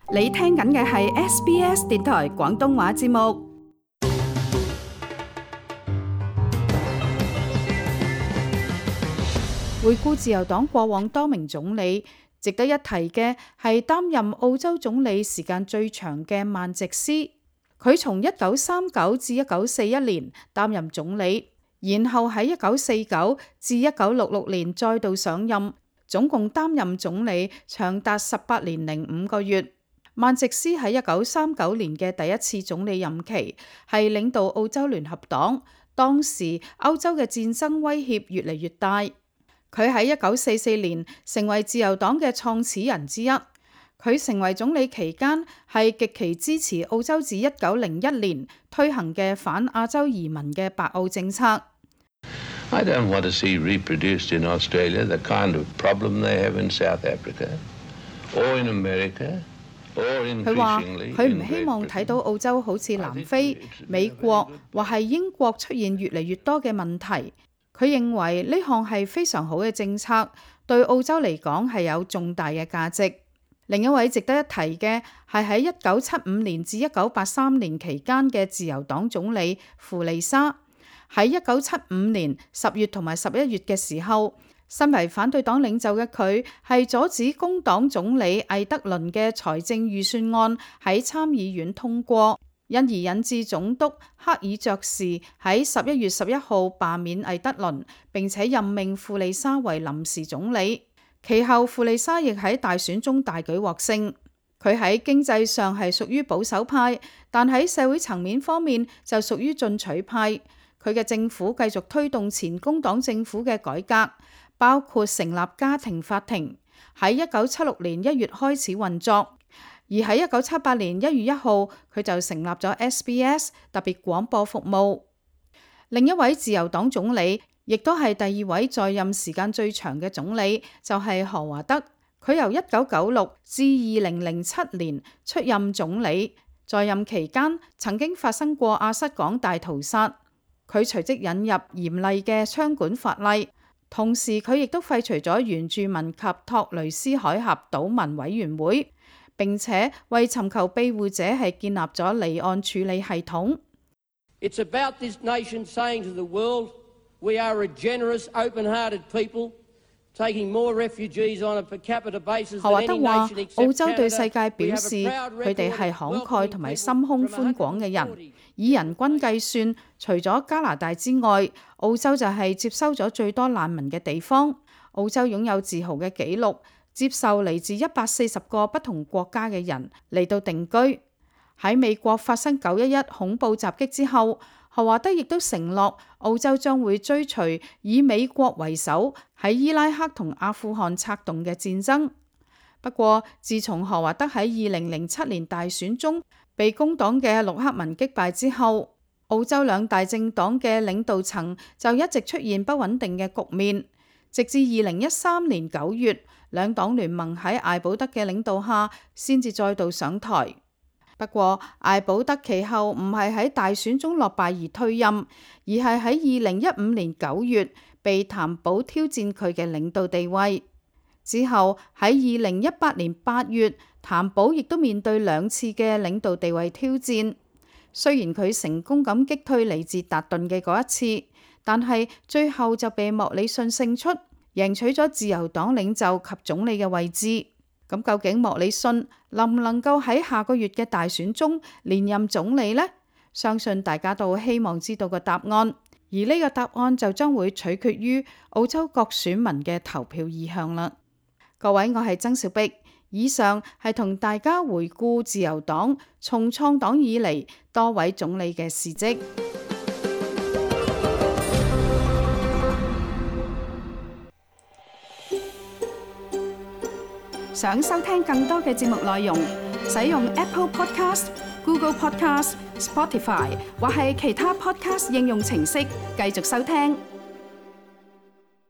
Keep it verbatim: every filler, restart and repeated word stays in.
你聽緊嘅係 S B S 電台廣東話節目。回顧自由黨過往多名總理，值得一提嘅係擔任澳洲總理時間最長嘅曼直斯。佢從一九三九至一九四一年擔任總理，然後喺一九四九至一九六六年再度上任，總共擔任總理長達十八年零五個月。曼直斯喺一九三九年嘅第一次總理任期係領導澳洲聯合黨，當時歐洲嘅戰爭威脅越嚟越大。佢喺一九四四年成為自由黨嘅創始人之一。佢成為總理期間係極其支持澳洲自一九零一年推行嘅反亞洲移民嘅白澳政策。 I don't want to see reproduced in Australia the kind of problem they have in South Africa or in America. 佢話：佢唔希望睇到澳洲好似南非、美國或係英國出現越嚟越多嘅問題。佢認為呢項係非常好嘅政策，對澳洲嚟講係有重大嘅價值。另一位值得一提嘅係喺一九七五年至一九八三年期間嘅自由黨總理傅利沙。喺一九七五年十月同埋十一月嘅時候，身為反對黨領袖嘅佢係阻止工黨總理魏德倫嘅財政預算案喺參議院通過，因而引致總督克爾爵士喺十一月十一號罷免魏德倫，並且任命傅利沙為臨時總理。其後傅利沙亦喺大選中大舉獲勝。佢喺經濟上係屬於保守派，但喺社會層面方面就屬於進取派。佢嘅政府繼續推動前工黨政府嘅改革，包括成立家庭法庭，喺一九七六年一月開始運作，而喺一九七八年一月一號，佢就成立咗 S B S 特別廣播服務。另一位自由黨總理，亦都係第二位在任時間最長嘅總理，就係何華德。佢由一九九六至二零零七年出任總理，在任期間曾經發生過亞瑟港大屠殺，佢隨即引入嚴厲嘅槍管法例。同時，佢亦都廢除咗原住民及托雷斯海峽島民委員會，並且為尋求庇護者係建立咗離岸處理系統。 It's about this nation saying to the world, we are a generous, open-hearted people, taking more refugees on a per capita basis than any nation except Canada. 何華德話：澳洲對世界表示，佢哋係慷慨同埋心胸寬廣嘅人。以人均計算，除咗加拿大之外，澳洲就係接收咗最多難民嘅地方。澳洲擁有自豪嘅紀錄，接受嚟自一百四十個不同國家嘅人嚟到定居。喺美國發生九一一恐怖襲擊之後，何華德亦都承諾澳洲將會追隨以美國為首喺伊拉克同阿富汗策動嘅戰爭。不過，自從何華德喺二零零七年大選中被工黨嘅陸克文擊敗之後，澳洲兩大政黨嘅領導層就一直出現不穩定嘅局面，直至二零一三年九月，兩黨聯盟喺艾保德嘅領導下，先至再度上台。不過，艾保德其後唔係喺大選中落敗而退任，而係喺二零一五年九月被譚寶挑戰佢嘅領導地位。之後喺二零一八年八月，譚寶亦都面對兩次嘅領導地位挑戰。雖然佢成功咁擊退嚟自達頓嘅嗰一次，但係最後就被莫里遜勝出，贏取咗自由黨領袖及總理嘅位置。咁究竟莫里遜能唔能夠喺下個月嘅大選中連任總理呢？相信大家都希望知道個答案，而呢個答案就將會取決於澳洲各選民嘅投票意向啦。各位，我係曾小碧，以上係同大家回顧自由黨從創黨以嚟多位總理嘅事蹟。想收聽更多嘅節目內容，使用 Apple Podcast、Google Podcast、Spotify 或係其他 Podcast 應用程式繼續收聽。